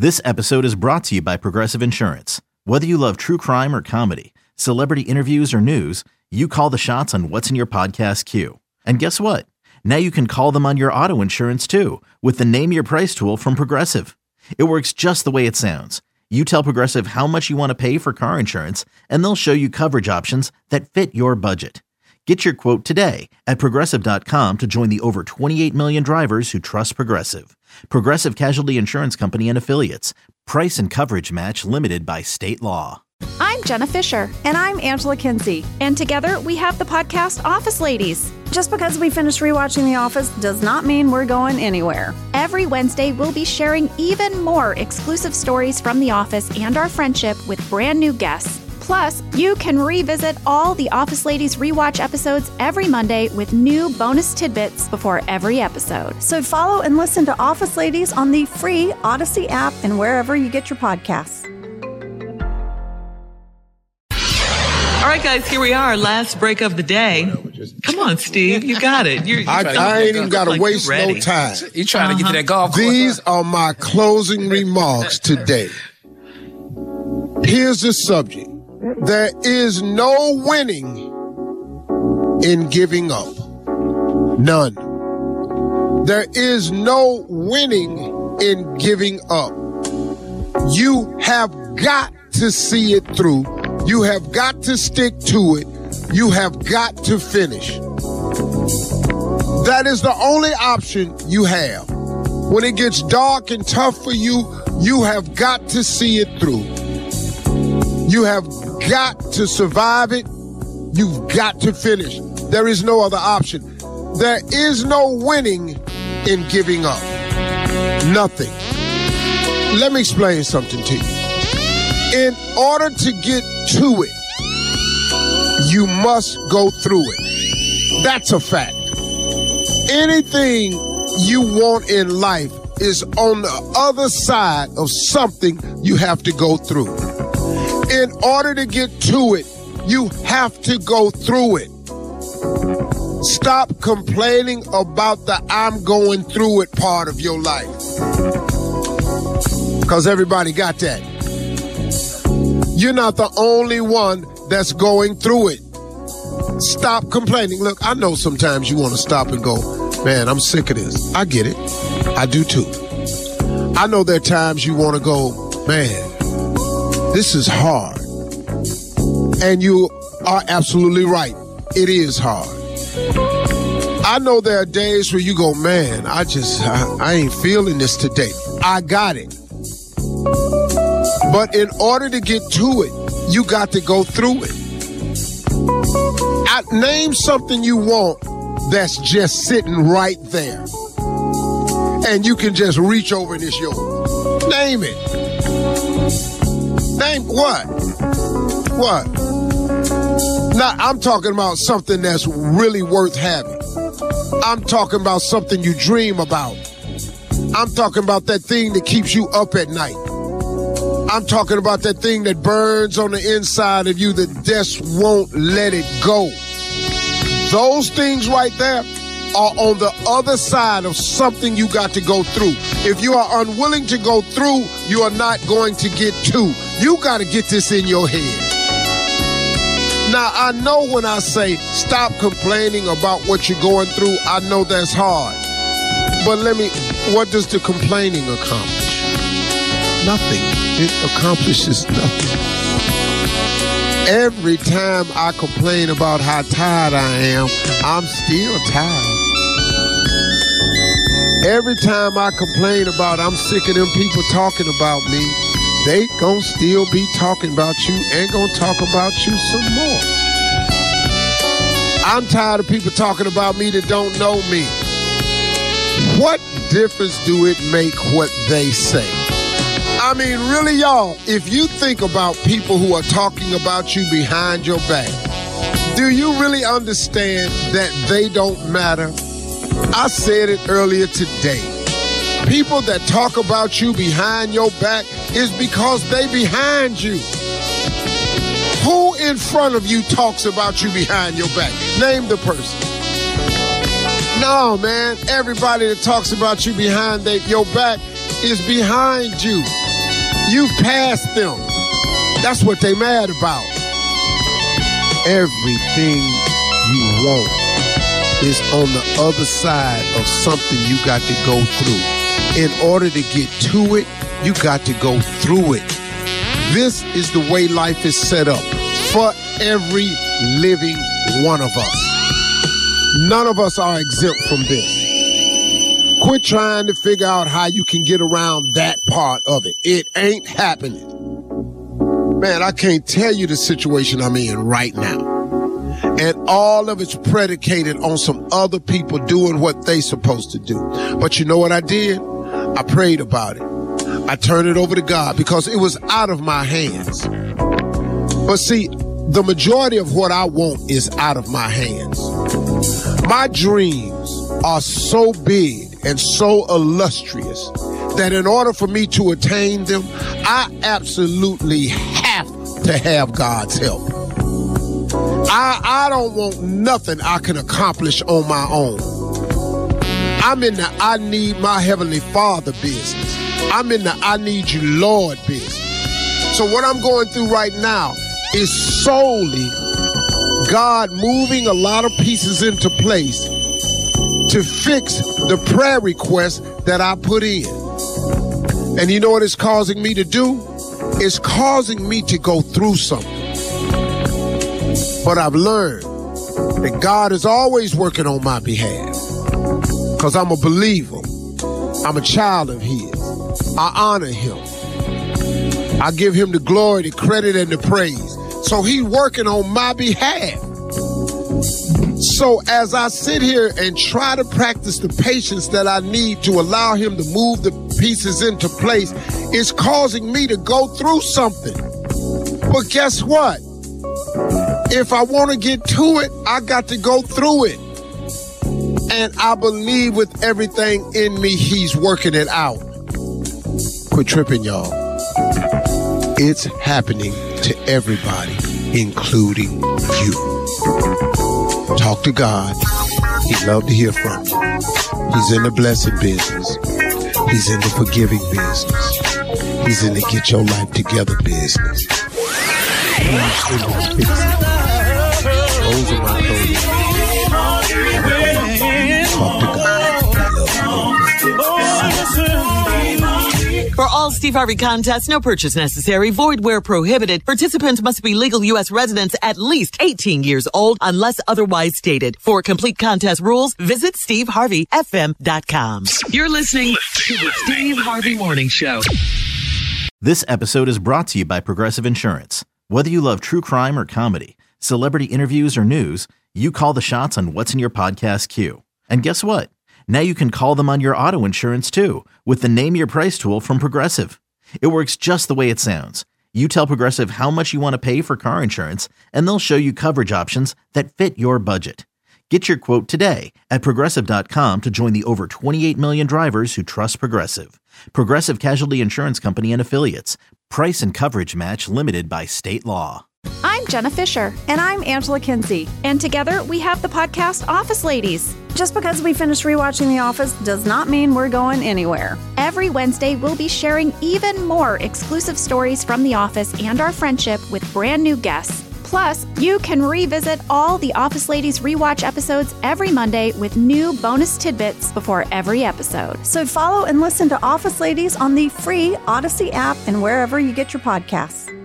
This episode is brought to you by Progressive Insurance. Whether you love true crime or comedy, celebrity interviews or news, you call the shots on what's in your podcast queue. And guess what? Now you can call them on your auto insurance too with the Name Your Price tool from Progressive. It works just the way it sounds. You tell Progressive how much you want to pay for car insurance, and they'll show you coverage options that fit your budget. Get your quote today at Progressive.com to join the over 28 million drivers who trust Progressive. Progressive Casualty Insurance Company and Affiliates. Price and coverage match limited by state law. I'm Jenna Fisher. And I'm Angela Kinsey. And together we have the podcast Office Ladies. Just because we finished rewatching The Office does not mean we're going anywhere. Every Wednesday, we'll be sharing even more exclusive stories from The Office and our friendship with brand new guests. Plus, you can revisit all the Office Ladies rewatch episodes every Monday with new bonus tidbits before every episode. So follow and listen to Office Ladies on the free Odyssey app and wherever you get your podcasts. All right, guys, here we are. Last break of the day. Come on, Steve. You got it. I ain't even got to waste no time. You trying to get to that golf course? These are my closing remarks today. Here's the subject. There is no winning in giving up. None. There is no winning in giving up. You have got to see it through. You have got to stick to it. You have got to finish. That is the only option you have. When it gets dark and tough for you, you have got to see it through. You have got to survive it. You've got to finish. There is no other option. There is no winning in giving up. Nothing. Let me explain something to you. In order to get to it, you must go through it. That's a fact. Anything you want in life is on the other side of something you have to go through. In order to get to it, you have to go through it. Stop complaining about the I'm going through it part of your life. Because everybody got that. You're not the only one that's going through it. Stop complaining. Look, I know sometimes you want to stop and go, man, I'm sick of this. I get it. I do too. I know there are times you want to go, man, this is hard. And you are absolutely right. It is hard. I know there are days where you go, man, I ain't feeling this today. I got it. But in order to get to it, you got to go through it. Name something you want that's just sitting right there. And you can just reach over and it's yours. Name it. Name what? What? Now, I'm talking about something that's really worth having. I'm talking about something you dream about. I'm talking about that thing that keeps you up at night. I'm talking about that thing that burns on the inside of you that just won't let it go. Those things right there are on the other side of something you got to go through. If you are unwilling to go through, you are not going to get to. You got to get this in your head. Now, I know when I say stop complaining about what you're going through, I know that's hard. But what does the complaining accomplish? Nothing. It accomplishes nothing. Every time I complain about how tired I am, I'm still tired. Every time I complain about I'm sick of them people talking about me, they gon' still be talking about you and gon' talk about you some more. I'm tired of people talking about me that don't know me. What difference do it make what they say? I mean, really, y'all, if you think about people who are talking about you behind your back, do you really understand that they don't matter? I said it earlier today. People that talk about you behind your back is because they behind you. Who in front of you talks about you behind your back? Name the person. No, man, everybody that talks about you behind your back is behind you. You've passed them. That's what they mad about. Everything you want is on the other side of something you got to go through. In order to get to it, you got to go through it. This is the way life is set up for every living one of us. None of us are exempt from this. Quit trying to figure out how you can get around that part of it. It ain't happening. Man, I can't tell you the situation I'm in right now. And all of it's predicated on some other people doing what they supposed to do. But you know what I did? I prayed about it. I turned it over to God because it was out of my hands. But see, the majority of what I want is out of my hands. My dreams are so big and so illustrious that in order for me to attain them, I absolutely have to have God's help. I don't want nothing I can accomplish on my own. I'm in the I need my Heavenly Father business. I'm in the I need you, Lord business. So what I'm going through right now is solely God moving a lot of pieces into place to fix the prayer request that I put in. And you know what it's causing me to do? It's causing me to go through something. But I've learned that God is always working on my behalf because I'm a believer. I'm a child of His. I honor Him. I give Him the glory, the credit, and the praise. So He's working on my behalf. So as I sit here and try to practice the patience that I need to allow Him to move the pieces into place, it's causing me to go through something. But guess what? If I want to get to it, I got to go through it. And I believe with everything in me, He's working it out. Quit tripping, y'all. It's happening to everybody, including you. Talk to God. He'd love to hear from you. He's in the blessing business. He's in the forgiving business. He's in the get your life together business. He's in the fixing. Those are my thoughts. Talk to God. For all Steve Harvey contests, no purchase necessary, void where prohibited. Participants must be legal U.S. residents at least 18 years old unless otherwise stated. For complete contest rules, visit SteveHarveyFM.com. You're listening to the Steve Harvey Morning Show. This episode is brought to you by Progressive Insurance. Whether you love true crime or comedy, celebrity interviews or news, you call the shots on what's in your podcast queue. And guess what? Now you can call them on your auto insurance too with the Name Your Price tool from Progressive. It works just the way it sounds. You tell Progressive how much you want to pay for car insurance, and they'll show you coverage options that fit your budget. Get your quote today at Progressive.com to join the over 28 million drivers who trust Progressive. Progressive Casualty Insurance Company and Affiliates. Price and coverage match limited by state law. I'm Jenna Fisher. And I'm Angela Kinsey. And together we have the podcast Office Ladies. Just because we finished rewatching The Office does not mean we're going anywhere. Every Wednesday, we'll be sharing even more exclusive stories from The Office and our friendship with brand new guests. Plus, you can revisit all the Office Ladies rewatch episodes every Monday with new bonus tidbits before every episode. So follow and listen to Office Ladies on the free Odyssey app and wherever you get your podcasts.